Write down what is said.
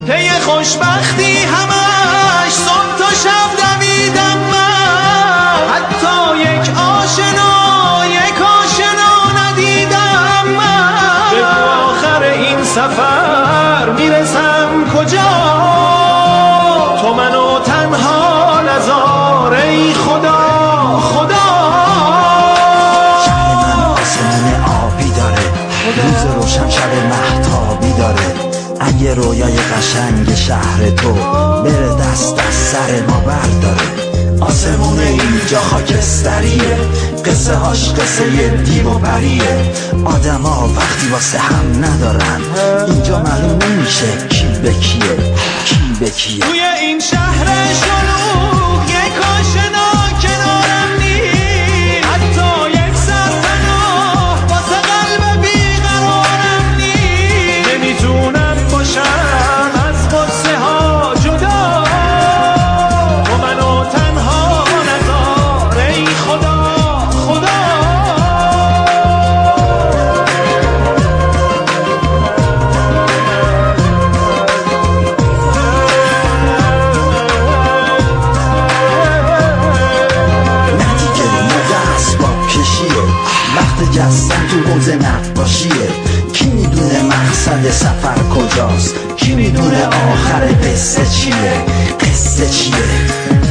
طی خوشبختی همش صبح تا شب دویدم من، حتی یک آشنا ندیدم من. به آخر این سفر میرسم کجا؟ تو منو تنها نذار ای خدا. شهر من آسمون آبی داره، روز روشن شب مهتابی داره. اگه رویای قشنگ شهر تو بره دست از سر ما برداره. آسمون اینجا خاکستریه، قصه هاش قصه دیو و پریه. آدما وقتی واسه هم ندارن، اینجا معلوم نمیشه کی به کیه، کی به کیه. توی این شهر شلوغ یک آشنا کنارم نیست، حتی یک سر پناه واسه قلب بیقرارم نیست. نمیتونم باشم از قصه ها جدا، تو منو تنها نذار ای خدا. وقت جستن تو حوض نقاشیه. کی میدونه مقصد سفر کجاست؟ کی میدونه آخر قصه چیه؟ قصه چیه؟